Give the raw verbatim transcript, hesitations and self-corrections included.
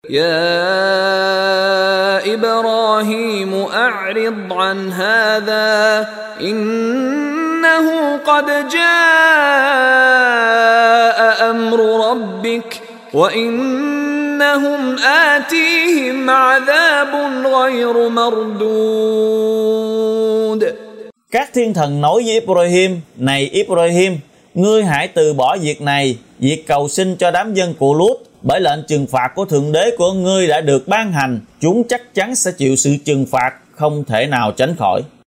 يا إبراهيم أعرض عن هذا إنه قد جاء أمر ربك وإنهم آتيهم عذاب غير مردود. Các thiên thần nói với Ibrahim: Này Ibrahim, ngươi hãy từ bỏ việc này, việc cầu xin cho đám dân của Lút, bởi lệnh trừng phạt của Thượng Đế của ngươi đã được ban hành, chúng chắc chắn sẽ chịu sự trừng phạt không thể nào tránh khỏi.